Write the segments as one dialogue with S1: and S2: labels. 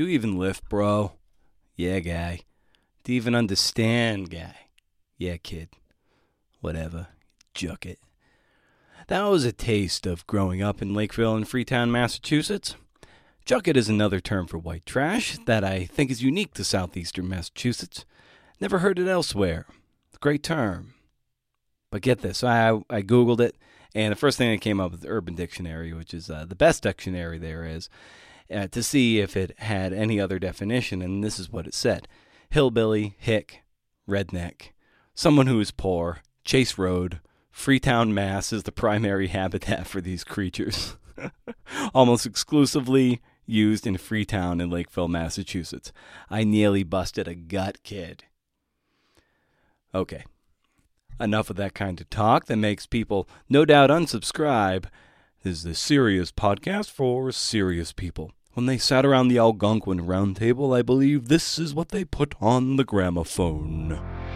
S1: Do you even lift, bro? Yeah, guy. Do you even understand, guy? Yeah, kid. Whatever. Juck it. That was a taste of growing up in Lakeville and Freetown, Massachusetts. Jucket is another term for white trash that I think is unique to southeastern Massachusetts. Never heard it elsewhere. Great term. But get this, I Googled it, and the first thing that came up was the Urban Dictionary, which is the best dictionary there is, to see if it had any other definition, and this is what it said. Hillbilly, hick, redneck, someone who is poor, Chase Road, Freetown, Mass. Is the primary habitat for these creatures. Almost exclusively used in Freetown and Lakeville, Massachusetts. I nearly busted a gut, kid. Okay. Enough of that kind of talk that makes people no doubt unsubscribe. This is the serious podcast for serious people. When they sat around the Algonquin round table, I believe this is what they put on the gramophone.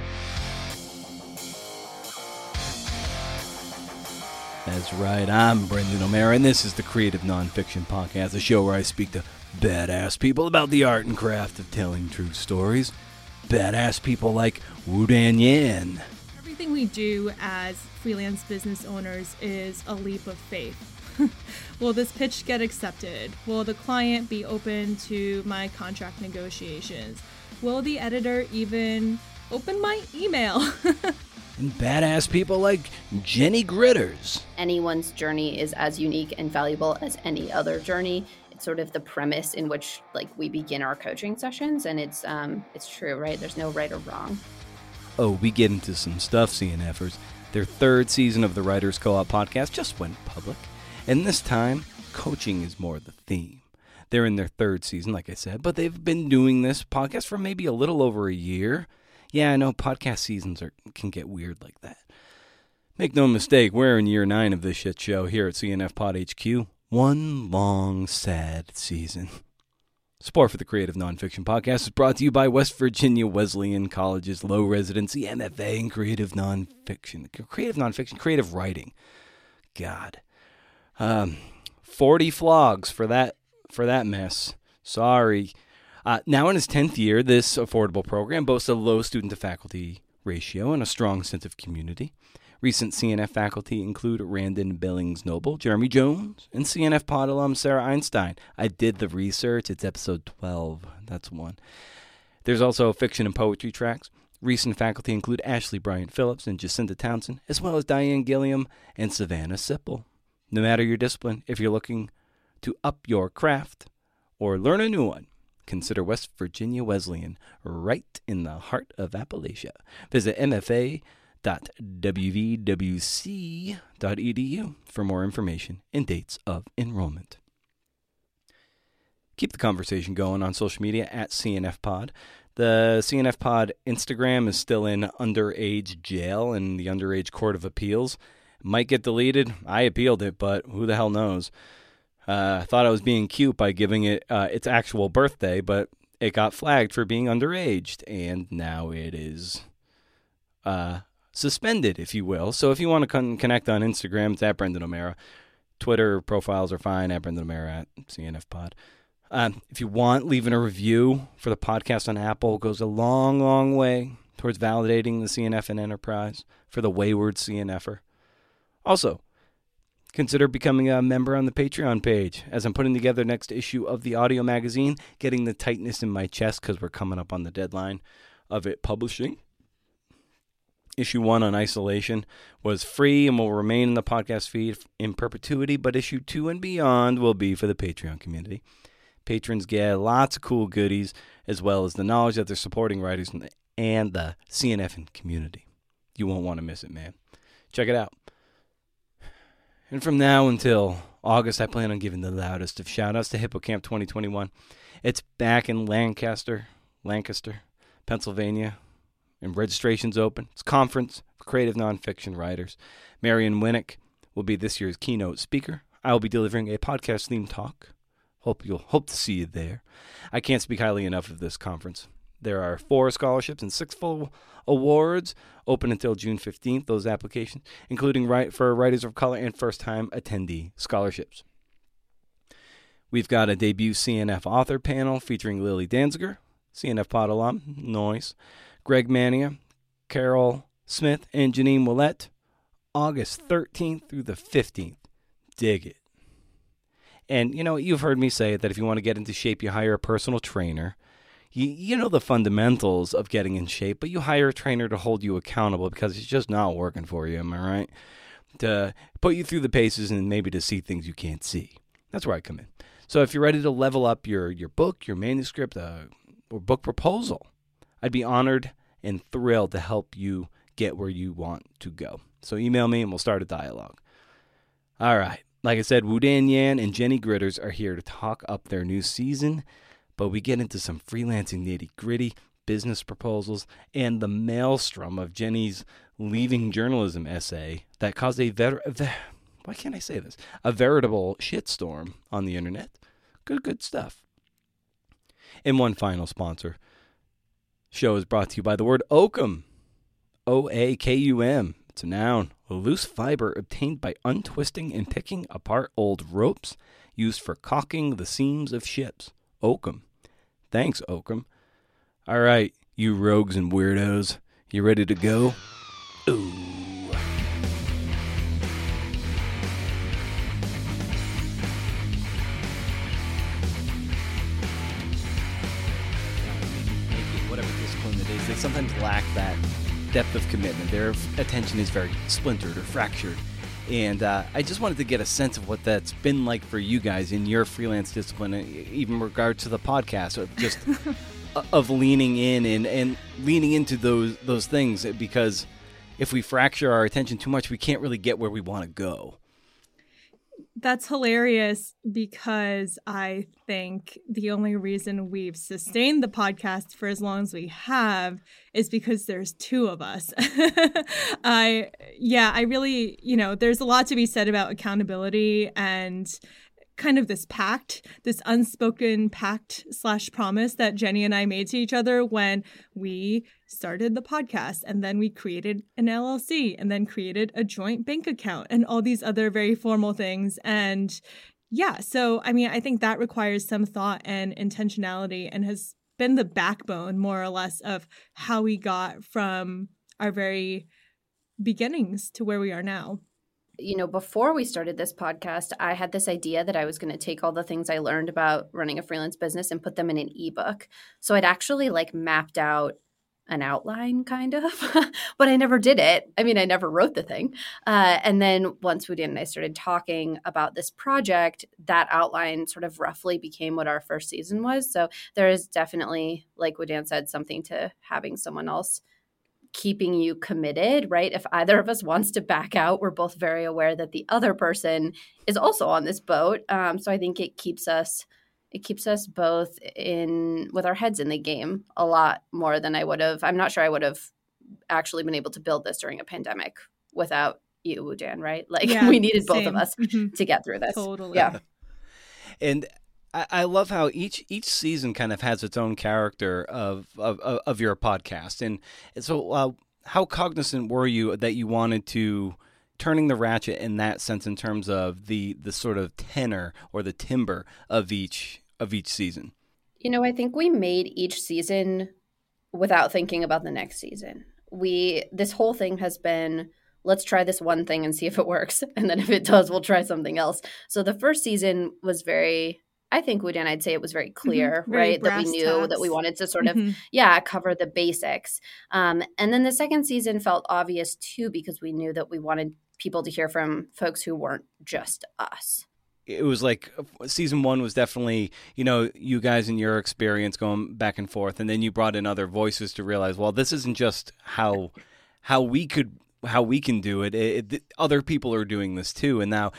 S1: That's right, I'm Brendan O'Mara, and this is the Creative Nonfiction Podcast, a show where I speak to badass people about the art and craft of telling true stories. Badass people like Wu Dan Yan.
S2: Everything we do as freelance business owners is a leap of faith. Will this pitch get accepted? Will the client be open to my contract negotiations? Will the editor even open my email?
S1: And badass people like Jenny Gritters.
S3: Anyone's journey is as unique and valuable as any other journey. It's sort of the premise in which we begin our coaching sessions, and it's true, right? There's no right or wrong.
S1: Oh, we get into some stuff, CNFers. Their third season of the Writers Co-op podcast just went public, and this time, coaching is more the theme. They're in their third season, like I said, but they've been doing this podcast for maybe a little over a year. Yeah, I know podcast seasons can get weird like that. Make no mistake, we're in year 9 of this shit show here at CNF Pod HQ. One long, sad season. Support for the Creative Nonfiction Podcast is brought to you by West Virginia Wesleyan College's low residency MFA in Creative Nonfiction. Creative Writing. God. 40 flogs for that mess. Sorry. Now in its 10th year, this affordable program boasts a low student-to-faculty ratio and a strong sense of community. Recent CNF faculty include Randon Billings-Noble, Jeremy Jones, and CNF Pod alum Sarah Einstein. I did the research. It's episode 12. That's one. There's also fiction and poetry tracks. Recent faculty include Ashley Bryant Phillips and Jacinta Townsend, as well as Diane Gilliam and Savannah Sipple. No matter your discipline, if you're looking to up your craft or learn a new one, consider West Virginia Wesleyan, right in the heart of Appalachia. Visit mfa.wvwc.edu for more information and dates of enrollment. Keep the conversation going on social media at CNF Pod. The CNF Pod Instagram is still in underage jail in the Underage Court of Appeals. Might get deleted. I appealed it, but who the hell knows? I thought I was being cute by giving it its actual birthday, but it got flagged for being underage, and now it is suspended, if you will. So if you want to connect on Instagram, it's at Brendan O'Mara. Twitter profiles are fine, at Brendan O'Mara, at CNF Pod. If you want, leaving a review for the podcast on Apple goes a long, long way towards validating the CNF and enterprise for the wayward CNFer. Also, consider becoming a member on the Patreon page as I'm putting together the next issue of the audio magazine, getting the tightness in my chest because we're coming up on the deadline of it publishing. Issue 1 on isolation was free and will remain in the podcast feed in perpetuity, but issue 2 and beyond will be for the Patreon community. Patrons get lots of cool goodies, as well as the knowledge that they're supporting writers and the CNF and community. You won't want to miss it, man. Check it out. And from now until August, I plan on giving the loudest of shout-outs to HippoCamp 2021. It's back in Lancaster, Pennsylvania, and registration's open. It's a conference for creative nonfiction writers. Marion Winnick will be this year's keynote speaker. I will be delivering a podcast-themed talk. Hope to see you there. I can't speak highly enough of this conference. There are 4 scholarships and 6 full awards open until June 15th, those applications, including for writers of color and first-time attendee scholarships. We've got a debut CNF author panel featuring Lily Danziger, CNF Pod alum, noise, Greg Mania, Carol Smith, and Janine Willette, August 13th through the 15th. Dig it. And, you've heard me say that if you want to get into shape, you hire a personal trainer. You know the fundamentals of getting in shape, but you hire a trainer to hold you accountable because it's just not working for you, am I right? To put you through the paces and maybe to see things you can't see. That's where I come in. So if you're ready to level up your book, your manuscript, or book proposal, I'd be honored and thrilled to help you get where you want to go. So email me and we'll start a dialogue. All right. Like I said, Woo-Dan Yan and Jenny Gritters are here to talk up their new season, but we get into some freelancing nitty-gritty, business proposals, and the maelstrom of Jenny's leaving journalism essay that caused a veritable shitstorm on the internet. Good stuff. And one final sponsor. Show is brought to you by the word oakum. O-A-K-U-M. It's a noun. A loose fiber obtained by untwisting and picking apart old ropes used for caulking the seams of ships. Oakum. Thanks, Oakum. All right, you rogues and weirdos. You ready to go? Ooh. Whatever discipline it is, they sometimes lack that depth of commitment. Their attention is very splintered or fractured. And I just wanted to get a sense of what that's been like for you guys in your freelance discipline, even in regard to the podcast, of just of leaning in and leaning into those things, because if we fracture our attention too much, we can't really get where we want to go.
S2: That's hilarious, because I think the only reason we've sustained the podcast for as long as we have is because there's two of us. I really, there's a lot to be said about accountability and kind of this pact, this unspoken pact / promise that Jenny and I made to each other when we started the podcast, and then we created an LLC, and then created a joint bank account and all these other very formal things. And so, I think that requires some thought and intentionality, and has been the backbone, more or less, of how we got from our very beginnings to where we are now.
S3: Before we started this podcast, I had this idea that I was going to take all the things I learned about running a freelance business and put them in an ebook. So I'd actually mapped out an outline, kind of, but I never did it. I never wrote the thing. And then once Woo-Dan and I started talking about this project, that outline sort of roughly became what our first season was. So there is definitely, like Woo-Dan said, something to having someone else keeping you committed, right? If either of us wants to back out, we're both very aware that the other person is also on this boat. So I think it keeps us both with our heads in the game a lot more than I would have. I'm not sure I would have actually been able to build this during a pandemic without you, Woo-Dan, right? We needed both of us to get through this.
S2: Totally.
S3: Yeah.
S1: And I love how each season kind of has its own character of your podcast. And so how cognizant were you that you wanted to turning the ratchet in that sense, in terms of the sort of tenor or the timbre of each season?
S3: I think we made each season without thinking about the next season. This whole thing has been, let's try this one thing and see if it works. And then if it does, we'll try something else. So the first season was I think, Woo-Dan, I'd say it was very clear, right? That we knew that we wanted to sort of, cover the basics. And then the second season felt obvious too, because we knew that we wanted people to hear from folks who weren't just us.
S1: It was like season one was definitely, you guys and your experience going back and forth. And then you brought in other voices to realize, well, this isn't just how we can do it. Other people are doing this too. And now,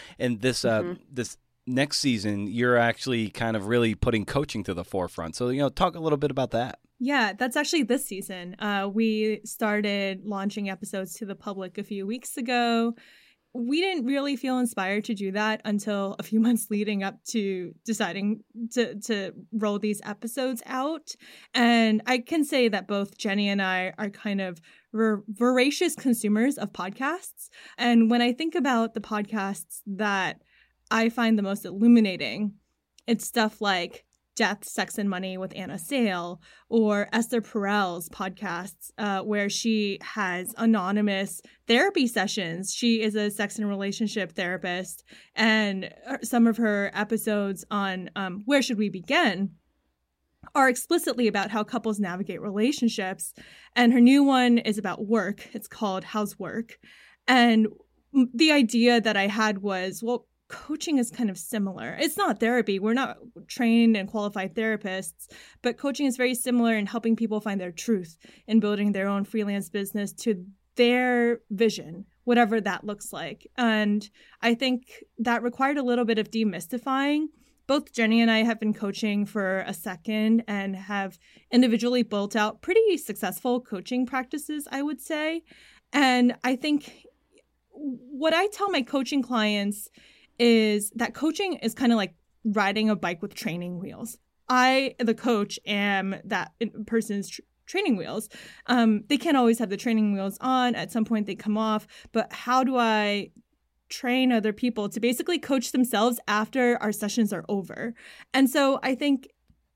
S1: this next season, you're actually kind of really putting coaching to the forefront. So, talk a little bit about that.
S2: Yeah, that's actually this season. We started launching episodes to the public a few weeks ago. We didn't really feel inspired to do that until a few months leading up to deciding to roll these episodes out. And I can say that both Jenny and I are kind of voracious consumers of podcasts. And when I think about the podcasts that I find the most illuminating, It's stuff like Death, Sex, and Money with Anna Sale, or Esther Perel's podcasts, where she has anonymous therapy sessions. She is a sex and relationship therapist, and some of her episodes on Where Should We Begin are explicitly about how couples navigate relationships. And her new one is about work. It's called How's Work? And the idea that I had was, well, coaching is kind of similar. It's not therapy. We're not trained and qualified therapists, but coaching is very similar in helping people find their truth in building their own freelance business to their vision, whatever that looks like. And I think that required a little bit of demystifying. Both Jenny and I have been coaching for a second and have individually built out pretty successful coaching practices, I would say. And I think what I tell my coaching clients is that coaching is kind of like riding a bike with training wheels. I, the coach, am that person's training wheels. They can't always have the training wheels on. At some point they come off. But how do I train other people to basically coach themselves after our sessions are over? And so I think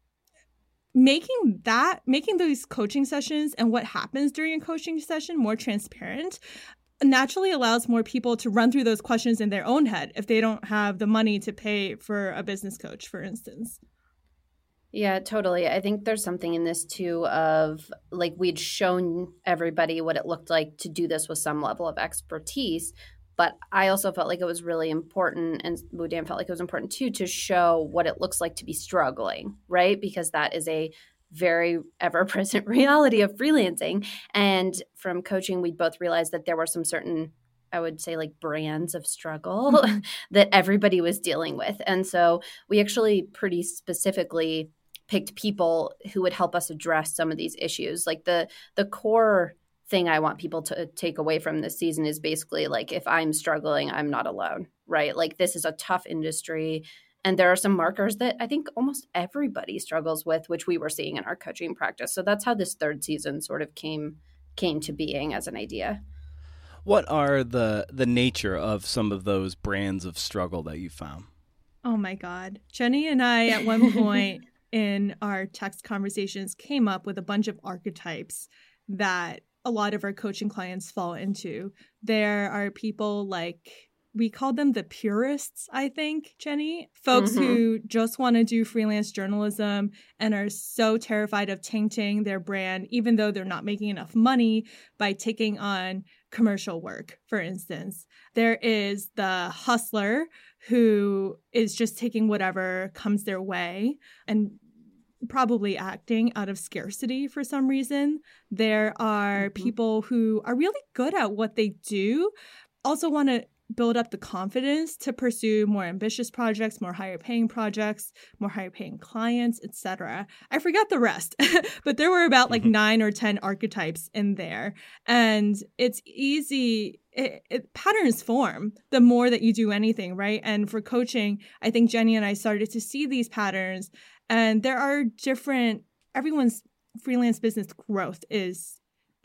S2: making those coaching sessions and what happens during a coaching session more transparent naturally allows more people to run through those questions in their own head if they don't have the money to pay for a business coach, for instance.
S3: Yeah, totally. I think there's something in this too of like we'd shown everybody what it looked like to do this with some level of expertise. But I also felt like it was really important, and Woo-Dan felt like it was important too, to show what it looks like to be struggling, right? Because that is a very ever-present reality of freelancing. And from coaching, we both realized that there were some certain, I would say, like brands of struggle that everybody was dealing with. And so we actually pretty specifically picked people who would help us address some of these issues. Like the core thing I want people to take away from this season is basically like, if I'm struggling, I'm not alone, right? Like this is a tough industry. And there are some markers that I think almost everybody struggles with, which we were seeing in our coaching practice. So that's how this third season sort of came to being as an idea.
S1: What are the nature of some of those brands of struggle that you found?
S2: Oh my God. Jenny and I at one point in our text conversations came up with a bunch of archetypes that a lot of our coaching clients fall into. There are people like, we call them the purists, I think, Jenny. Folks who just want to do freelance journalism and are so terrified of tainting their brand, even though they're not making enough money by taking on commercial work, for instance. There is the hustler who is just taking whatever comes their way and probably acting out of scarcity for some reason. There are people who are really good at what they do, also want to build up the confidence to pursue more ambitious projects, more higher paying projects, more higher paying clients, etc. I forgot the rest, but there were about like 9 or 10 archetypes in there. And it's easy, patterns form the more that you do anything, right? And for coaching, I think Jenny and I started to see these patterns, and there are everyone's freelance business growth is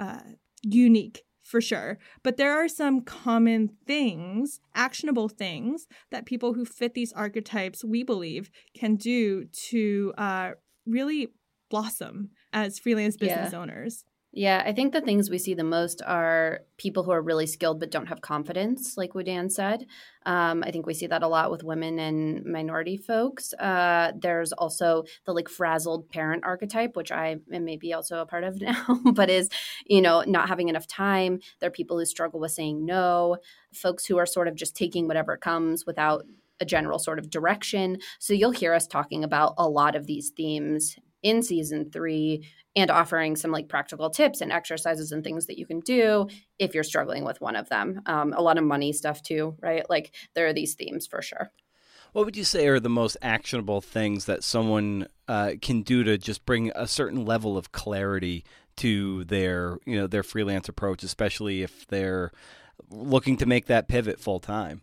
S2: unique, for sure. But there are some common things, actionable things that people who fit these archetypes, we believe, can do to really blossom as freelance business owners.
S3: Yeah, I think the things we see the most are people who are really skilled but don't have confidence, like Woo-Dan said. I think we see that a lot with women and minority folks. There's also the like frazzled parent archetype, which I am maybe also a part of now, but is, not having enough time. There are people who struggle with saying no, folks who are sort of just taking whatever comes without a general sort of direction. So you'll hear us talking about a lot of these themes in season 3 and offering some like practical tips and exercises and things that you can do if you're struggling with one of them. A lot of money stuff too, right? Like there are these themes for sure.
S1: What would you say are the most actionable things that someone can do to just bring a certain level of clarity to their freelance approach, especially if they're looking to make that pivot full time?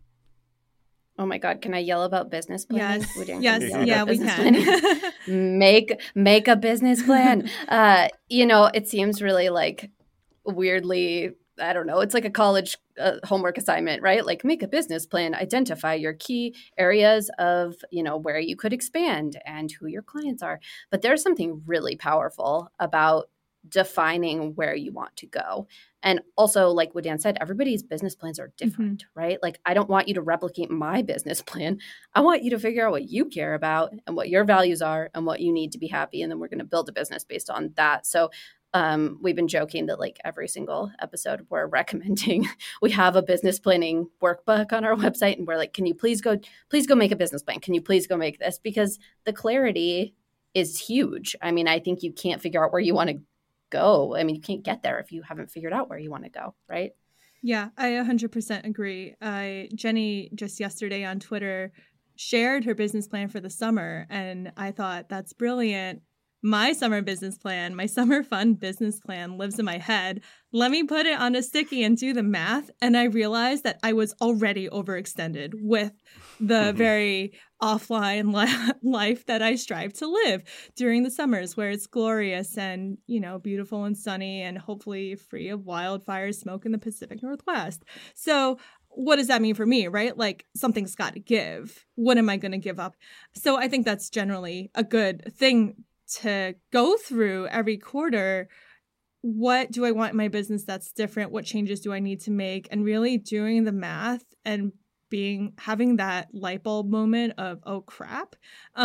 S3: Oh my God, can I yell about business planning?
S2: Yes, we can.
S3: Make a business plan. It seems really like weirdly I don't know, it's like a college homework assignment, right? Like make a business plan, identify your key areas of, where you could expand and who your clients are. But there's something really powerful about defining where you want to go. And also, like what Dan said, everybody's business plans are different, right? Like, I don't want you to replicate my business plan. I want you to figure out what you care about and what your values are and what you need to be happy. And then we're going to build a business based on that. So we've been joking that like every single episode we're recommending, we have a business planning workbook on our website. And we're like, can you please go make a business plan? Can you please go make this? Because the clarity is huge. I mean, I think you can't figure out where you want to go. I mean, you can't get there if you haven't figured out where you want to go, right?
S2: Yeah, I 100% agree. Jenny just yesterday on Twitter shared her business plan for the summer, and I thought that's brilliant. My summer fun business plan lives in my head. Let me put it on a sticky and do the math. And I realized that I was already overextended with the very offline life that I strive to live during the summers, where it's glorious and, beautiful and sunny and hopefully free of wildfire smoke in the Pacific Northwest. So what does that mean for me, right? Like, something's got to give. What am I going to give up? So I think that's generally a good thing to go through every quarter. What do I want in my business that's different? What changes do I need to make? And really doing the math and having that light bulb moment of, oh crap,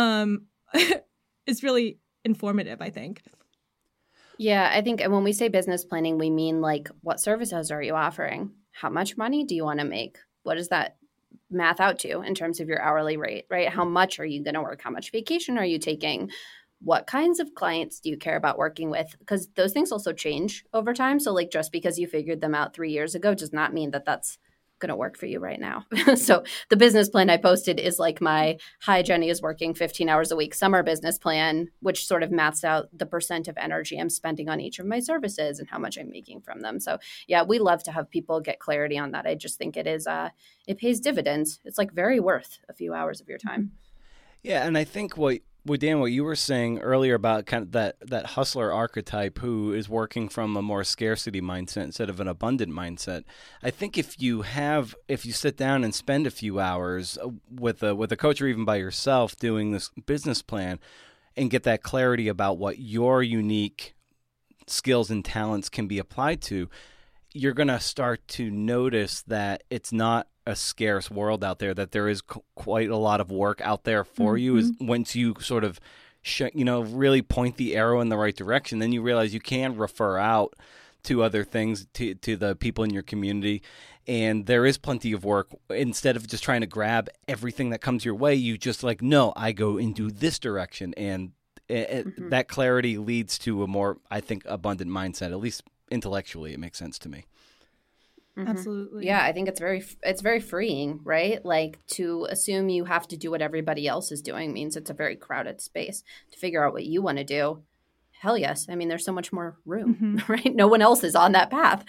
S2: is really informative, I think.
S3: Yeah, I think when we say business planning, we mean like, what services are you offering? How much money do you want to make? What does that math out to in terms of your hourly rate, right? How much are you going to work? How much vacation are you taking? What kinds of clients do you care about working with? Because those things also change over time. So like, just because you figured them out 3 years ago does not mean that that's going to work for you right now. So the business plan I posted is like my, hi, Jenny is working 15 hours a week summer business plan, which sort of maps out the percent of energy I'm spending on each of my services and how much I'm making from them. So yeah, we love to have people get clarity on that. I just think it pays dividends. It's like very worth a few hours of your time.
S1: Yeah, and I think what Dan, what you were saying earlier about kind of that hustler archetype who is working from a more scarcity mindset instead of an abundant mindset. I think if you sit down and spend a few hours with a coach or even by yourself doing this business plan and get that clarity about what your unique skills and talents can be applied to, you're going to start to notice that it's not a scarce world out there, that there is quite a lot of work out there for you. Is once you sort of really point the arrow in the right direction, then you realize you can refer out to other things, to the people in your community, and there is plenty of work. Instead of just trying to grab everything that comes your way, you just like, no, I go into this direction, and that clarity leads to a more, I think, abundant mindset. At least intellectually, it makes sense to me.
S2: Absolutely.
S3: Yeah, I think it's very freeing, right? Like, to assume you have to do what everybody else is doing means it's a very crowded space. To figure out what you want to do, hell yes. I mean, there's so much more room, right? No one else is on that path.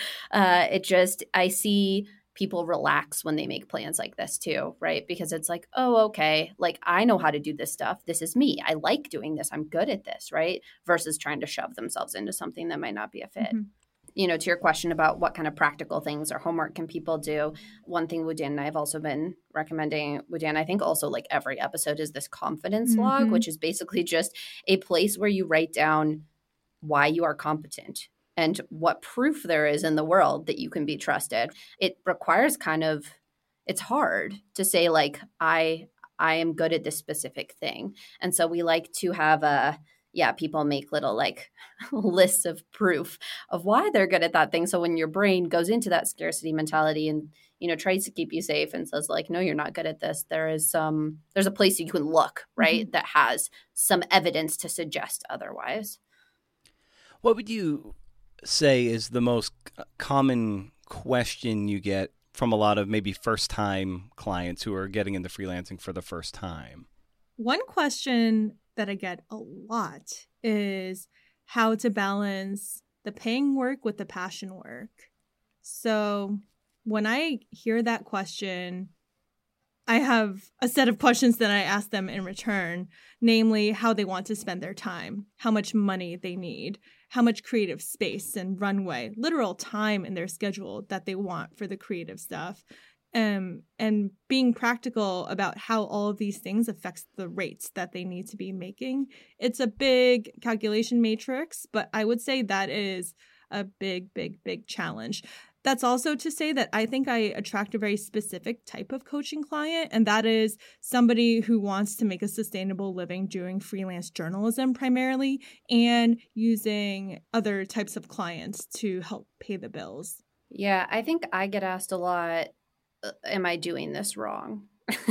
S3: I see people relax when they make plans like this too, right? Because it's like, oh, okay, like I know how to do this stuff. This is me. I like doing this. I'm good at this, right? Versus trying to shove themselves into something that might not be a fit. To your question about what kind of practical things or homework can people do, one thing Woo Dan and I have also been recommending, Woo Dan, I think also like every episode, is this confidence log, which is basically just a place where you write down why you are competent and what proof there is in the world that you can be trusted. It requires it's hard to say like, I am good at this specific thing. And so we like to have people make little like lists of proof of why they're good at that thing. So when your brain goes into that scarcity mentality and, tries to keep you safe and says like, no, you're not good at this, there's a place you can look, right? That has some evidence to suggest otherwise.
S1: What would you say is the most common question you get from a lot of maybe first-time clients who are getting into freelancing for the first time?
S2: One question that I get a lot is how to balance the paying work with the passion work. So when I hear that question, I have a set of questions that I ask them in return, namely how they want to spend their time, how much money they need, how much creative space and runway, literal time in their schedule that they want for the creative stuff, and being practical about how all of these things affects the rates that they need to be making. It's a big calculation matrix, but I would say that is a big, big, big challenge. That's also to say that I think I attract a very specific type of coaching client, and that is somebody who wants to make a sustainable living doing freelance journalism primarily and using other types of clients to help pay the bills.
S3: Yeah, I think I get asked a lot, am I doing this wrong?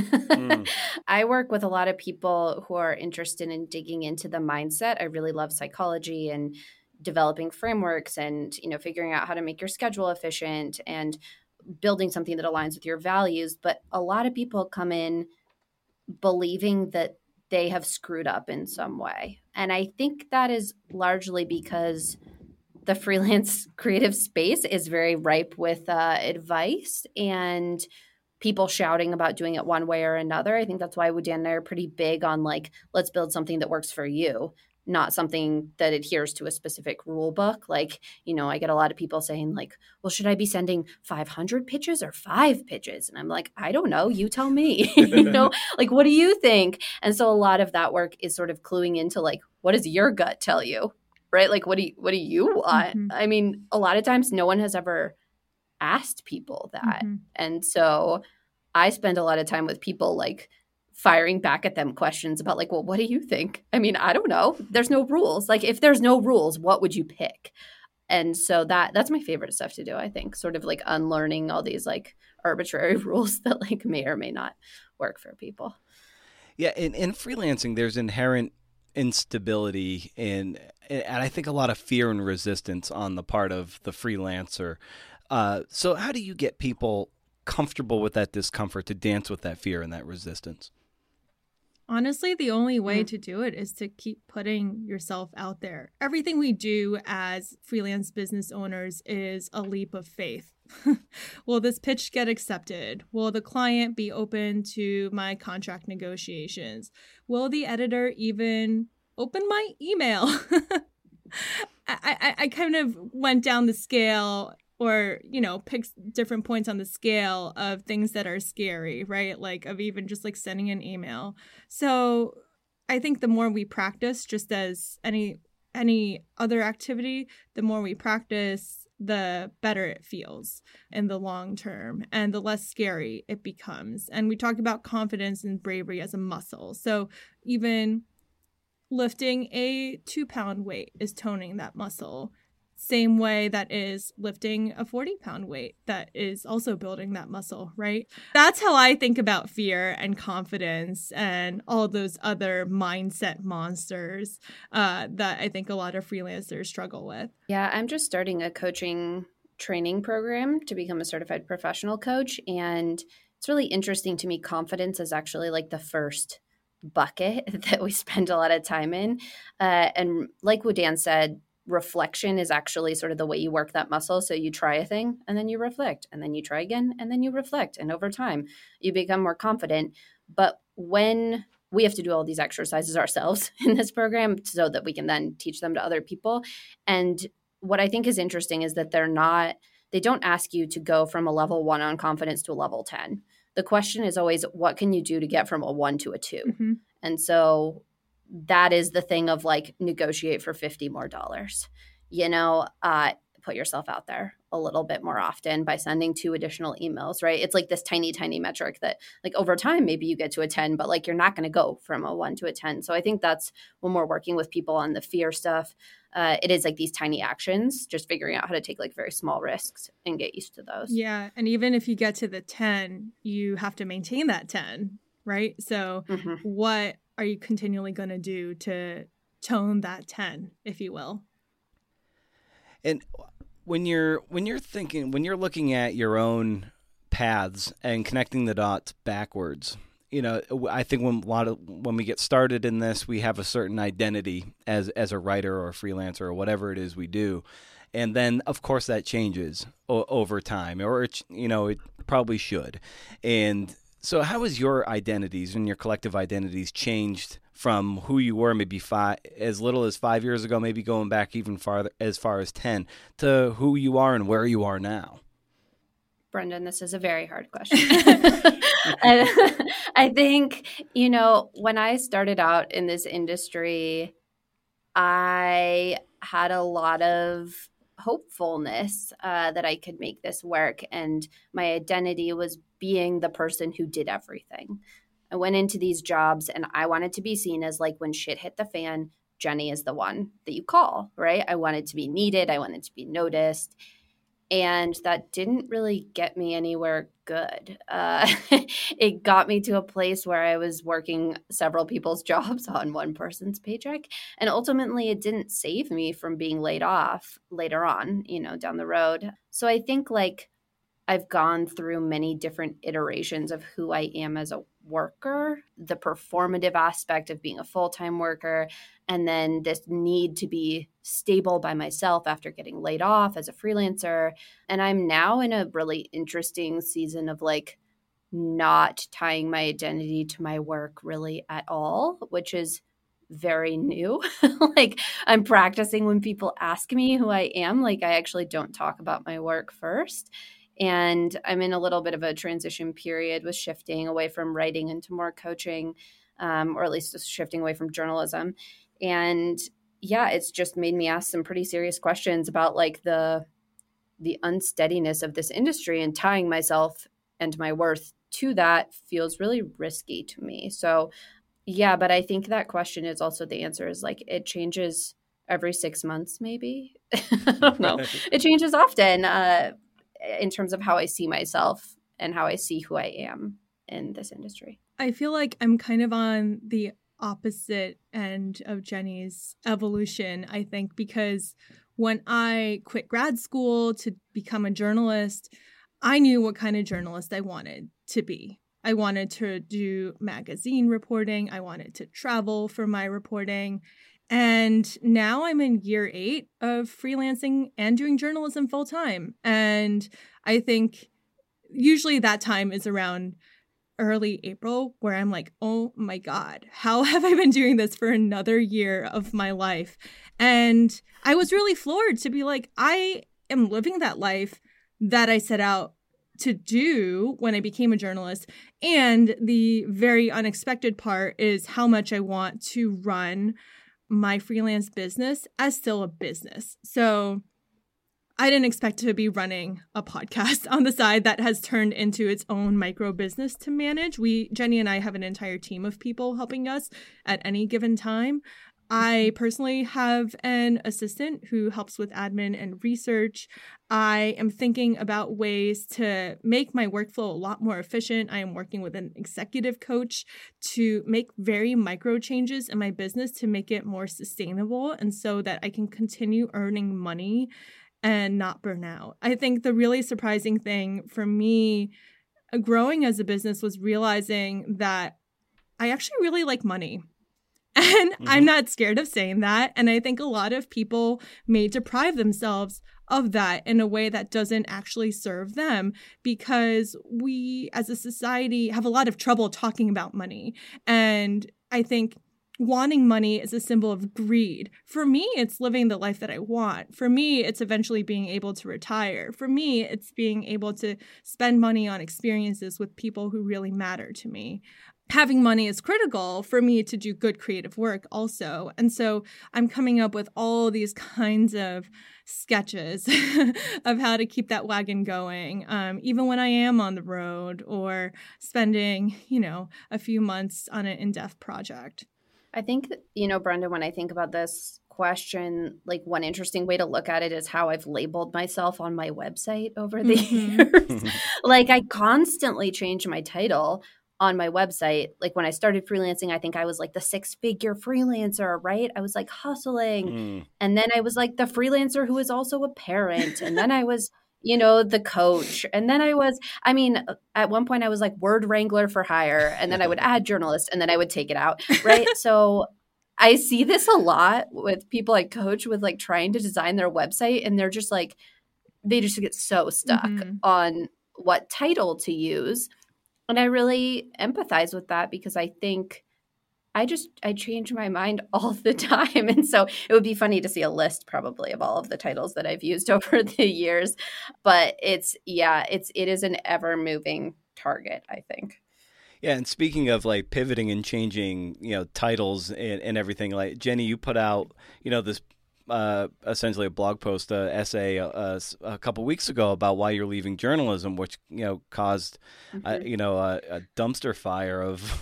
S3: I work with a lot of people who are interested in digging into the mindset. I really love psychology and developing frameworks and, figuring out how to make your schedule efficient and building something that aligns with your values. But a lot of people come in believing that they have screwed up in some way. And I think that is largely because the freelance creative space is very ripe with advice and people shouting about doing it one way or another. I think that's why Dan and I are pretty big on let's build something that works for you, not something that adheres to a specific rule book. I get a lot of people saying well, should I be sending 500 pitches or 5 pitches? And I'm like, I don't know. You tell me, what do you think? And so a lot of that work is sort of cluing into what does your gut tell you, right? What do you want?
S2: Mm-hmm.
S3: I mean, a lot of times no one has ever asked people that.
S2: Mm-hmm.
S3: And so I spend a lot of time with people firing back at them questions about well, what do you think? I mean, I don't know. There's no rules. If there's no rules, what would you pick? And so that's my favorite stuff to do, I think, sort of unlearning all these arbitrary rules that may or may not work for people.
S1: Yeah, in freelancing, there's inherent instability and I think a lot of fear and resistance on the part of the freelancer. So how do you get people comfortable with that discomfort to dance with that fear and that resistance?
S2: Honestly, the only way to do it is to keep putting yourself out there. Everything we do as freelance business owners is a leap of faith. Will this pitch get accepted? Will the client be open to my contract negotiations? Will the editor even open my email? I kind of went down the scale or, pick different points on the scale of things that are scary, right? Of even just sending an email. So I think the more we practice, just as any other activity, the more we practice, the better it feels in the long term and the less scary it becomes. And we talk about confidence and bravery as a muscle. So even lifting a 2-pound weight is toning that muscle. Same way that is lifting a 40-pound weight that is also building that muscle, right? That's how I think about fear and confidence and all those other mindset monsters that I think a lot of freelancers struggle with.
S3: Yeah, I'm just starting a coaching training program to become a certified professional coach. And it's really interesting to me. Confidence is actually the first bucket that we spend a lot of time in. And like what Dan said, reflection is actually sort of the way you work that muscle. So you try a thing and then you reflect and then you try again and then you reflect. And over time, you become more confident. But when we have to do all these exercises ourselves in this program so that we can then teach them to other people. And what I think is interesting is that they don't ask you to go from a level 1 on confidence to a level 10. The question is always, what can you do to get from a 1 to a 2?
S2: Mm-hmm.
S3: And so that is the thing of negotiate for $50 more. Put yourself out there a little bit more often by sending 2 additional emails, right? It's this tiny, tiny metric that over time, maybe you get to a 10, but you're not going to go from a 1 to a 10. So I think that's when we're working with people on the fear stuff. It is these tiny actions, just figuring out how to take very small risks and get used to those.
S2: Yeah. And even if you get to the 10, you have to maintain that 10, right? So what are you continually going to do to tone that 10, if you will?
S1: And when you're looking at your own paths and connecting the dots backwards, I think when we get started in this, we have a certain identity as a writer or a freelancer or whatever it is we do. And then, of course, that changes over time, or, it probably should. And So how has your identities and your collective identities changed from who you were maybe as little as 5 years ago, maybe going back even farther, as far as 10, to who you are and where you are now?
S3: Brendan, this is a very hard question. I think, when I started out in this industry, I had a lot of hopefulness that I could make this work. And my identity was being the person who did everything. I went into these jobs and I wanted to be seen as like, when shit hit the fan, Jenny is the one that you call, right? I wanted to be needed. I wanted to be noticed. And that didn't really get me anywhere good. It got me to a place where I was working several people's jobs on one person's paycheck. And ultimately, it didn't save me from being laid off later on, down the road. So I think I've gone through many different iterations of who I am as a worker, the performative aspect of being a full-time worker, and then this need to be stable by myself after getting laid off as a freelancer. And I'm now in a really interesting season of not tying my identity to my work really at all, which is very new. I'm practicing when people ask me who I am, I actually don't talk about my work first. And I'm in a little bit of a transition period with shifting away from writing into more coaching, or at least just shifting away from journalism. And yeah, it's just made me ask some pretty serious questions about the unsteadiness of this industry, and tying myself and my worth to that feels really risky to me. So yeah, but I think that question is also, the answer is it changes every 6 months, maybe. I don't know. It changes often. In terms of how I see myself and how I see who I am in this industry.
S2: I feel like I'm kind of on the opposite end of Jenny's evolution, I think, because when I quit grad school to become a journalist, I knew what kind of journalist I wanted to be. I wanted to do magazine reporting. I wanted to travel for my reporting. And now I'm in year 8 of freelancing and doing journalism full time. And I think usually that time is around early April, where I'm like, oh my God, how have I been doing this for another year of my life? And I was really floored to be like, I am living that life that I set out to do when I became a journalist. And the very unexpected part is how much I want to run my freelance business as still a business. So I didn't expect to be running a podcast on the side that has turned into its own micro business to manage. Jenny and I have an entire team of people helping us at any given time. I personally have an assistant who helps with admin and research. I am thinking about ways to make my workflow a lot more efficient. I am working with an executive coach to make very micro changes in my business to make it more sustainable, and so that I can continue earning money and not burn out. I think the really surprising thing for me growing as a business was realizing that I actually really like money. And I'm not scared of saying that. And I think a lot of people may deprive themselves of that in a way that doesn't actually serve them, because we as a society have a lot of trouble talking about money. And I think wanting money is a symbol of greed. For me, it's living the life that I want. For me, it's eventually being able to retire. For me, it's being able to spend money on experiences with people who really matter to me. Having money is critical for me to do good creative work also. And so I'm coming up with all these kinds of sketches of how to keep that wagon going, even when I am on the road or spending, a few months on an in-depth project.
S3: I think, Brenda, when I think about this question, one interesting way to look at it is how I've labeled myself on my website over the years. I constantly change my title on my website. When I started freelancing, I think I was the 6-figure freelancer, right? I was hustling. And then I was the freelancer who was also a parent. And then I was, the coach. And then at one point I was word wrangler for hire. And then I would add journalist, and then I would take it out, right? So I see this a lot with people I coach with trying to design their website. And they're just they just get so stuck on what title to use. And I really empathize with that because I think I change my mind all the time. And so it would be funny to see a list probably of all of the titles that I've used over the years. But it is an ever moving target, I think.
S1: Yeah, and speaking of like pivoting and changing, titles and everything, like Jenny, you put out, this essentially a blog post, essay a couple weeks ago about why you're leaving journalism, which caused, a dumpster fire of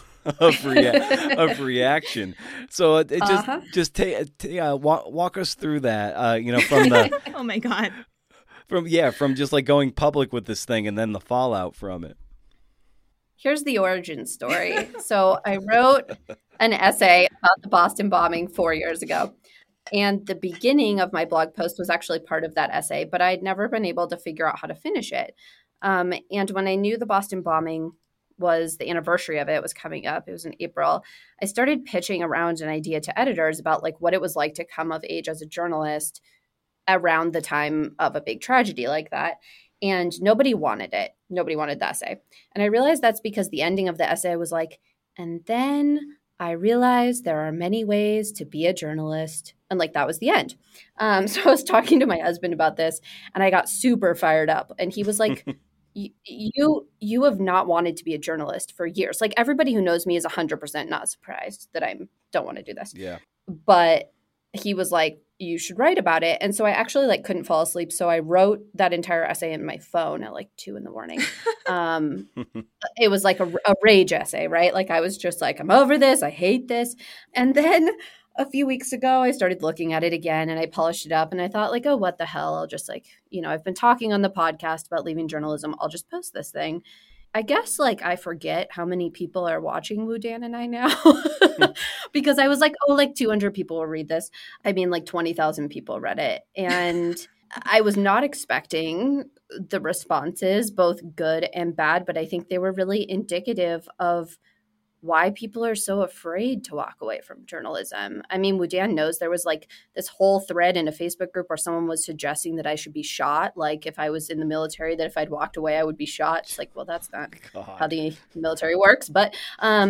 S1: of reaction. So it just walk us through that. From the
S2: oh my God,
S1: from just like going public with this thing and then the fallout from it.
S3: Here's the origin story. So I wrote an essay about the Boston bombing 4 years ago. And the beginning of my blog post was actually part of that essay, but I'd never been able to figure out how to finish it. And when I knew the Boston bombing was the anniversary of it was coming up, it was in April, I started pitching around an idea to editors about like what it was like to come of age as a journalist around the time of a big tragedy like that. And nobody wanted it. Nobody wanted the essay. And I realized that's because the ending of the essay was like, and then I realized there are many ways to be a journalist. And like, that was the end. So I was talking to my husband about this and I got super fired up. And he was like, you have not wanted to be a journalist for years. Like everybody who knows me is 100% not surprised that I don't want to do this.
S1: Yeah.
S3: But he was like, you should write about it. And so I actually like couldn't fall asleep. So I wrote that entire essay in my phone at like 2 a.m. It was like a rage essay, right? Like I was just like, I'm over this. I hate this. And then a few weeks ago, I started looking at it again and I polished it up and I thought like, oh, what the hell? I'll just like, I've been talking on the podcast about leaving journalism. I'll just post this thing. I guess like I forget how many people are watching Woodan and I now because I was like, oh, like 200 people will read this. I mean, like 20,000 people read it. And I was not expecting the responses, both good and bad, but I think they were really indicative of why people are so afraid to walk away from journalism. I mean, Woodan knows there was like this whole thread in a Facebook group where someone was suggesting that I should be shot. Like if I was in the military, that if I'd walked away, I would be shot. It's like, well, that's not how the military works. But,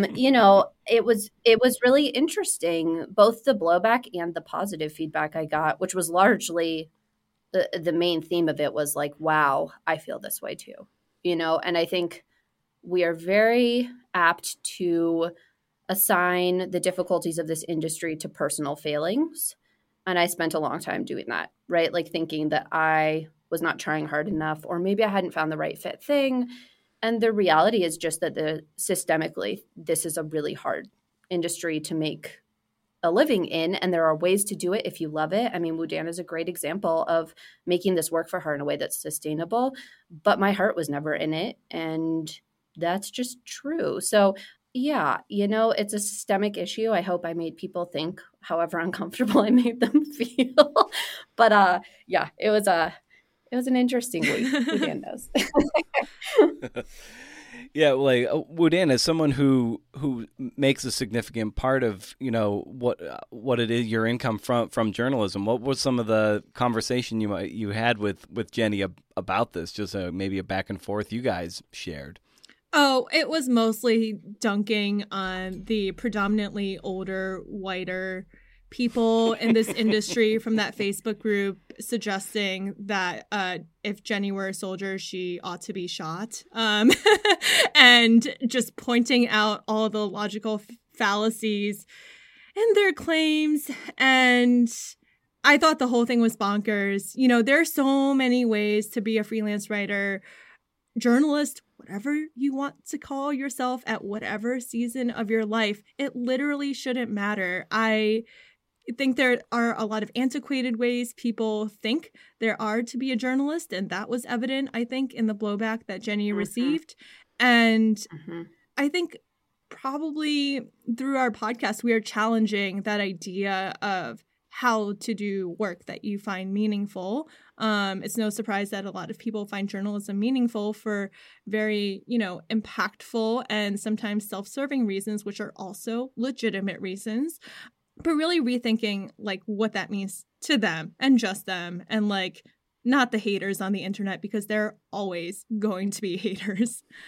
S3: it was really interesting, both the blowback and the positive feedback I got, which was largely the main theme of it was like, wow, I feel this way too, and I think we are very apt to assign the difficulties of this industry to personal failings. And I spent a long time doing that, right? Like thinking that I was not trying hard enough, or maybe I hadn't found the right fit thing. And the reality is just that systemically, this is a really hard industry to make a living in. And there are ways to do it if you love it. I mean, Woodan is a great example of making this work for her in a way that's sustainable, but my heart was never in it. And that's just true. So yeah, it's a systemic issue. I hope I made people think however uncomfortable I made them feel. But yeah, it was an interesting week. Woodan knows.
S1: Yeah, like Woodan, as someone who makes a significant part of what it is, your income from journalism, what was some of the conversation you had with Jenny about this? Just maybe a back and forth you guys shared.
S2: Oh, it was mostly dunking on the predominantly older, whiter people in this industry from that Facebook group, suggesting that if Jenny were a soldier, she ought to be shot. And just pointing out all the logical fallacies in their claims. And I thought the whole thing was bonkers. There are so many ways to be a freelance writer, journalist, whatever you want to call yourself at whatever season of your life. It literally shouldn't matter. I think there are a lot of antiquated ways people think there are to be a journalist, and that was evident, I think, in the blowback that Jenny received. And I think probably through our podcast, we are challenging that idea of how to do work that you find meaningful. It's no surprise that a lot of people find journalism meaningful for very, impactful and sometimes self-serving reasons, which are also legitimate reasons. But really rethinking like what that means to them and just them, and like not the haters on the internet, because there are always going to be haters.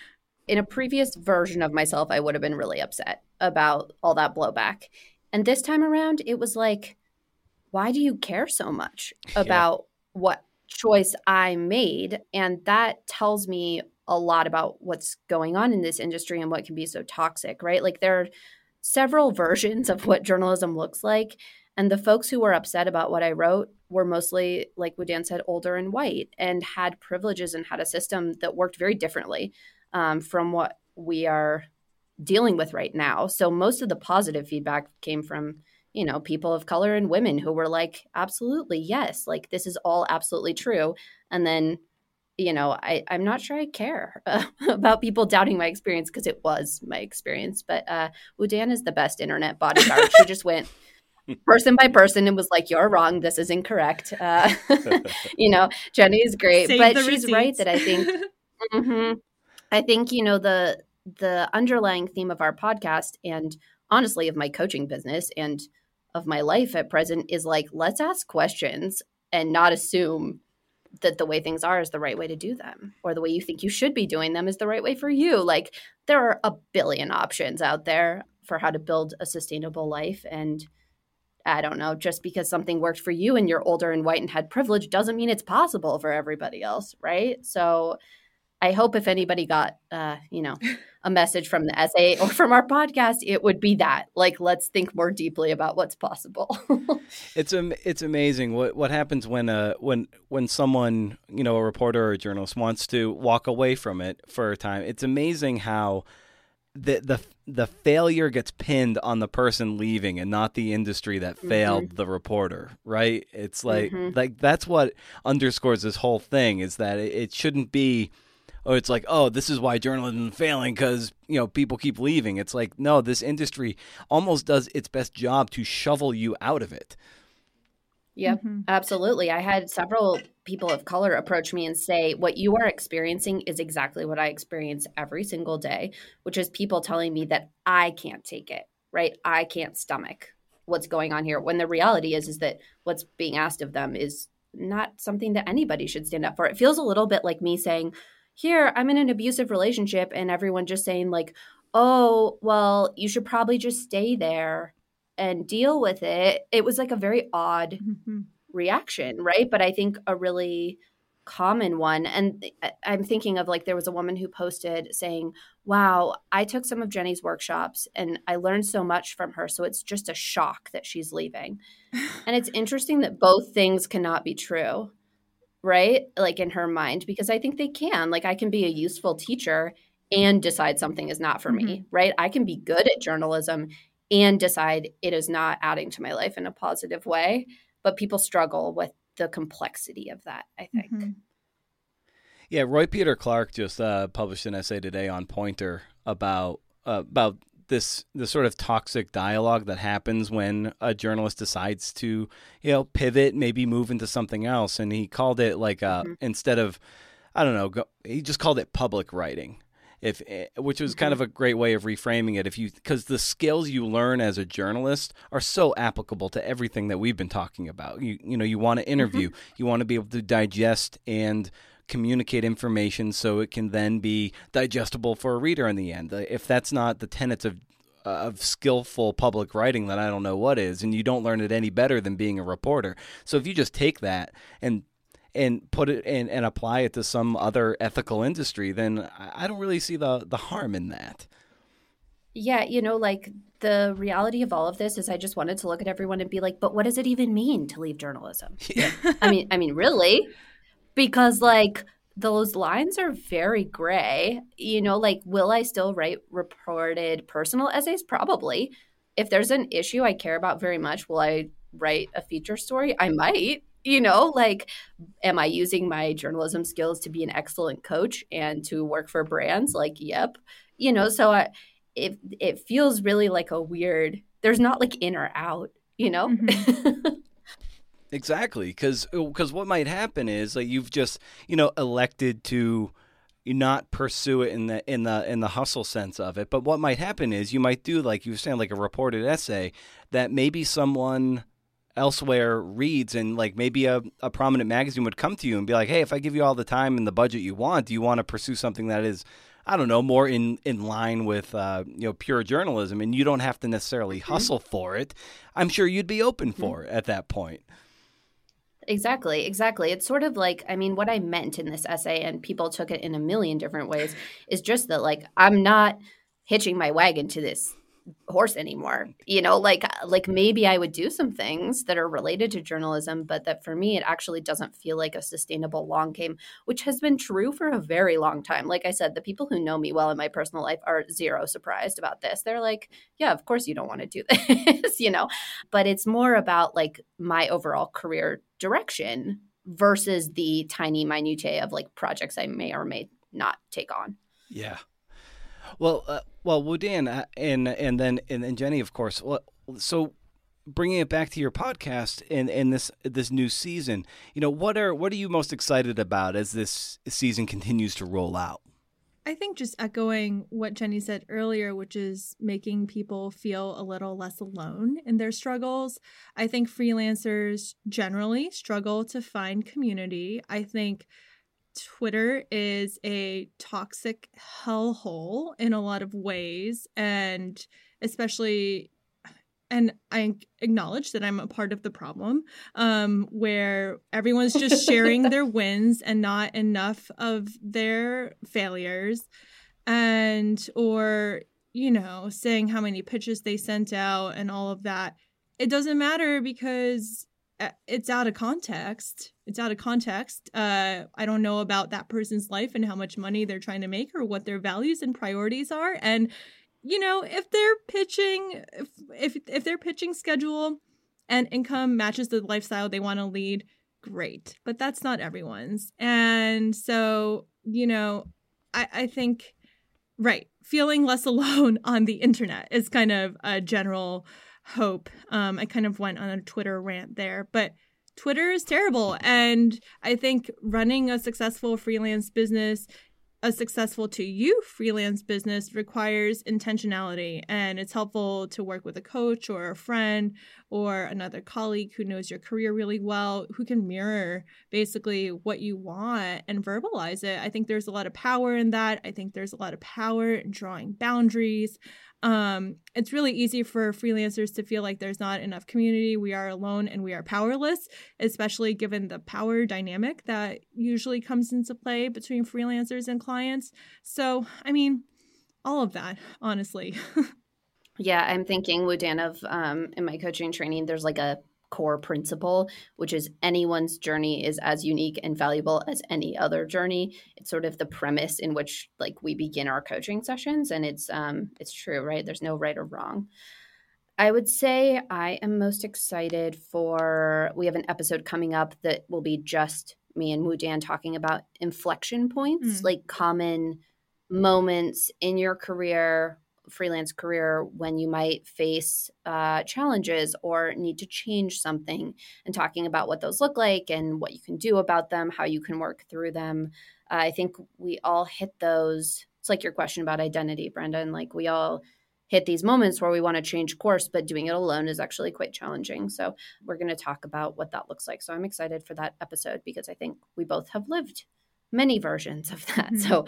S3: in a previous version of myself, I would have been really upset about all that blowback. And this time around, it was like, why do you care so much about what choice I made? And that tells me a lot about what's going on in this industry and what can be so toxic, right? Like there are several versions of what journalism looks like. And the folks who were upset about what I wrote were mostly, like Woo-Dan said, older and white and had privileges and had a system that worked very differently from what we are dealing with right now. So most of the positive feedback came from, you know, people of color and women who were like, absolutely, yes, like this is all absolutely true. And then, you know, I'm not sure I care about people doubting my experience because it was my experience. But Woo-Dan is the best internet bodyguard. She just went person by person and was like, you're wrong. This is incorrect. You know, Jenny is great.
S2: Save
S3: but
S2: the
S3: she's
S2: receipts.
S3: right that I think, I think, you know, the underlying theme of our podcast and honestly of my coaching business and of my life at present is like, let's ask questions and not assume that the way things are is the right way to do them or the way you think you should be doing them is the right way for you. Like there are a billion options out there for how to build a sustainable life. And I don't know, just because something worked for you and you're older and white and had privilege doesn't mean it's possible for everybody else, right? So I hope if anybody got, you know, a message from the essay or from our podcast, it would be that. Like, let's think more deeply about what's possible.
S1: It's amazing what happens when someone, you know, a reporter or a journalist wants to walk away from it for a time. It's amazing how the failure gets pinned on the person leaving and not the industry that failed the reporter, right? It's like that's what underscores this whole thing is that it shouldn't be. Oh, it's like, oh, this is why journalism is failing because, you know, people keep leaving. It's like, no, this industry almost does its best job to shovel you out of it.
S3: Yep, absolutely. I had several people of color approach me and say, what you are experiencing is exactly what I experience every single day, which is people telling me that I can't take it, right? I can't stomach what's going on here. When the reality is that what's being asked of them is not something that anybody should stand up for. It feels a little bit like me saying, here, I'm in an abusive relationship, and everyone just saying like, oh, well, you should probably just stay there and deal with it. It was like a very odd reaction, right? But I think a really common one. And I'm thinking of like, there was a woman who posted saying, wow, I took some of Jenny's workshops and I learned so much from her. So it's just a shock that she's leaving. And it's interesting that both things cannot be true. Right? Like in her mind, because I think they can. Like I can be a useful teacher and decide something is not for me, right? I can be good at journalism and decide it is not adding to my life in a positive way. But people struggle with the complexity of that, I think.
S1: Yeah, Roy Peter Clark just published an essay today on Poynter about this sort of toxic dialogue that happens when a journalist decides to, you know, pivot, maybe move into something else. And he called it like instead of, I don't know, he just called it public writing, which was kind of a great way of reframing it. Because the skills you learn as a journalist are so applicable to everything that we've been talking about. You know, you want to interview, you want to be able to digest and communicate information so it can then be digestible for a reader in the end. If that's not the tenets of skillful public writing, then I don't know what is, and you don't learn it any better than being a reporter. So if you just take that and put it in and apply it to some other ethical industry, then I don't really see the harm in that.
S3: Yeah, you know, like the reality of all of this is I just wanted to look at everyone and be like, but what does it even mean to leave journalism?
S1: Yeah.
S3: I mean, really? Because like those lines are very gray, you know, like, will I still write reported personal essays? Probably. If there's an issue I care about very much, will I write a feature story? I might, you know, like, am I using my journalism skills to be an excellent coach and to work for brands? Like, yep. You know, so it feels really like a weird, there's not like in or out, you know?
S1: Exactly, because what might happen is like you've just, you know, elected to not pursue it in the hustle sense of it. But what might happen is you might do, like you were saying, like a reported essay that maybe someone elsewhere reads, and like maybe a prominent magazine would come to you and be like, hey, if I give you all the time and the budget you want, do you want to pursue something that is I don't know, more in line with pure journalism, and you don't have to necessarily hustle for it, I'm sure you'd be open for it at that point.
S3: Exactly. It's sort of like, I mean, what I meant in this essay, and people took it in a million different ways, is just that, like, I'm not hitching my wagon to this horse anymore. Like maybe I would do some things that are related to journalism, but that for me, it actually doesn't feel like a sustainable long game, which has been true for a very long time. Like I said, the people who know me well in my personal life are zero surprised about this. They're like, yeah, of course you don't want to do this, but it's more about like my overall career direction versus the tiny minutiae of like projects I may or may not take on.
S1: Yeah. Well, Woo-Dan and then Jenny, of course. Well, so bringing it back to your podcast and this new season, what are you most excited about as this season continues to roll out?
S2: I think just echoing what Jenny said earlier, which is making people feel a little less alone in their struggles. I think freelancers generally struggle to find community. I think Twitter is a toxic hellhole in a lot of ways, and especially, and I acknowledge that I'm a part of the problem, where everyone's just sharing their wins and not enough of their failures, or saying how many pitches they sent out and all of that. It doesn't matter because it's out of context. I don't know about that person's life and how much money they're trying to make or what their values and priorities are. And, if their pitching, if their pitching schedule and income matches the lifestyle they want to lead, great. But that's not everyone's. And so, I think, right, feeling less alone on the internet is kind of a general hope. I kind of went on a Twitter rant there, but Twitter is terrible. And I think running a successful freelance business, a successful to you freelance business, requires intentionality. And it's helpful to work with a coach or a friend or another colleague who knows your career really well, who can mirror basically what you want and verbalize it. I think there's a lot of power in that. I think there's a lot of power in drawing boundaries. It's really easy for freelancers to feel like there's not enough community. We are alone and we are powerless, especially given the power dynamic that usually comes into play between freelancers and clients. So, I mean, all of that, honestly.
S3: Yeah, I'm thinking, Woo-Dan, of in my coaching training, there's like a core principle, which is anyone's journey is as unique and valuable as any other journey. It's sort of the premise in which like we begin our coaching sessions, and it's true, right? There's no right or wrong. I would say I am most excited we have an episode coming up that will be just me and Woo-Dan talking about inflection points, like common moments in your career, freelance career, when you might face challenges or need to change something, and talking about what those look like and what you can do about them, how you can work through them. I think we all hit those. It's like your question about identity, Brendan. Like we all hit these moments where we want to change course, but doing it alone is actually quite challenging. So we're going to talk about what that looks like. So I'm excited for that episode because I think we both have lived many versions of that. So,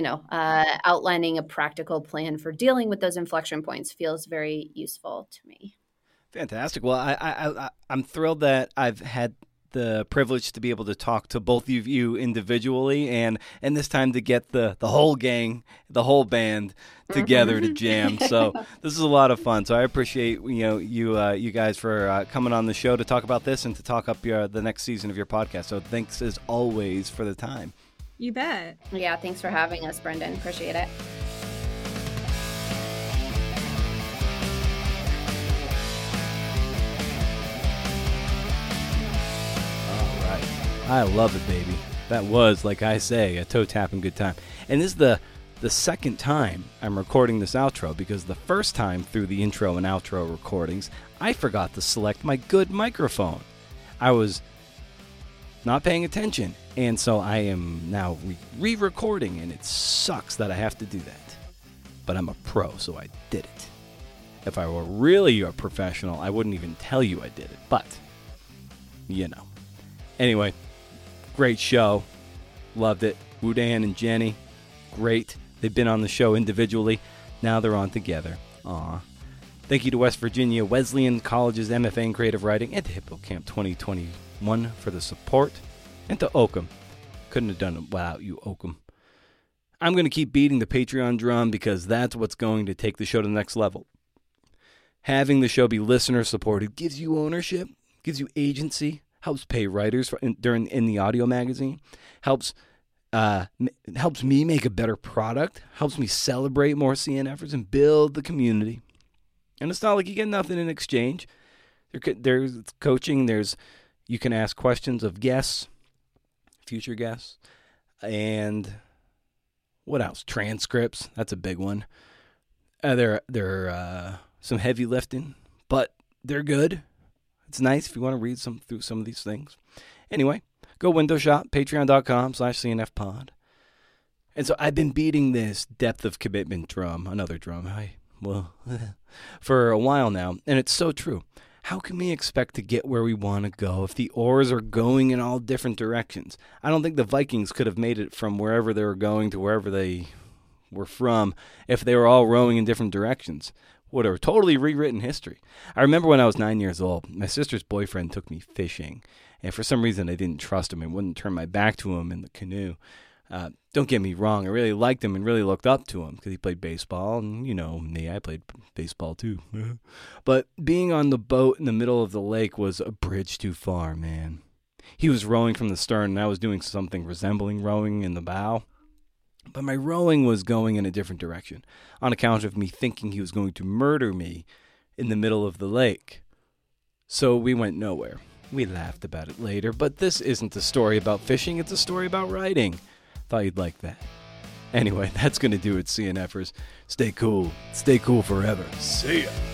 S3: outlining a practical plan for dealing with those inflection points feels very useful to me.
S1: Fantastic. Well, I'm thrilled that I've had the privilege to be able to talk to both of you individually and this time to get the whole gang, the whole band together to jam. So this is a lot of fun. So I appreciate you guys for coming on the show to talk about this and to talk up the next season of your podcast. So thanks as always for the time.
S2: You bet.
S3: Yeah, thanks for having us, Brendan. Appreciate it.
S1: All right. I love it, baby. That was, like I say, a toe-tapping good time. And this is the second time I'm recording this outro, because the first time through the intro and outro recordings, I forgot to select my good microphone. I was not paying attention, and so I am now re-recording, and it sucks that I have to do that. But I'm a pro, so I did it. If I were really a professional, I wouldn't even tell you I did it, but, Anyway, great show. Loved it. Woo-Dan and Jenny, great. They've been on the show individually. Now they're on together. Aw. Thank you to West Virginia Wesleyan College's MFA in Creative Writing and to Hippocamp 2021 for the support. And to Oakham. Couldn't have done it without you, Oakham. I'm going to keep beating the Patreon drum because that's what's going to take the show to the next level. Having the show be listener-supported gives you ownership, gives you agency, helps pay writers in the audio magazine, helps me make a better product, helps me celebrate more CNFers and build the community. And it's not like you get nothing in exchange. There's coaching. You can ask questions of guests, future guests, and what else? Transcripts. That's a big one. They're some heavy lifting, but they're good. It's nice if you want to read through some of these things. Anyway, go window shop, patreon.com/CNFpod. And so I've been beating this depth of commitment drum, another drum, for a while now, and it's so true. How can we expect to get where we want to go if the oars are going in all different directions? I don't think the Vikings could have made it from wherever they were going to wherever they were from if they were all rowing in different directions. Would have totally rewritten history. I remember when I was 9 years old, my sister's boyfriend took me fishing, and for some reason I didn't trust him and wouldn't turn my back to him in the canoe. Don't get me wrong, I really liked him and really looked up to him because he played baseball, and you know me, I played baseball too. But being on the boat in the middle of the lake was a bridge too far, man. He was rowing from the stern, and I was doing something resembling rowing in the bow. But my rowing was going in a different direction on account of me thinking he was going to murder me in the middle of the lake. So we went nowhere. We laughed about it later, but this isn't a story about fishing, it's a story about writing. Thought you'd like that. Anyway, that's going to do it, CNFers. Stay cool. Stay cool forever. See ya.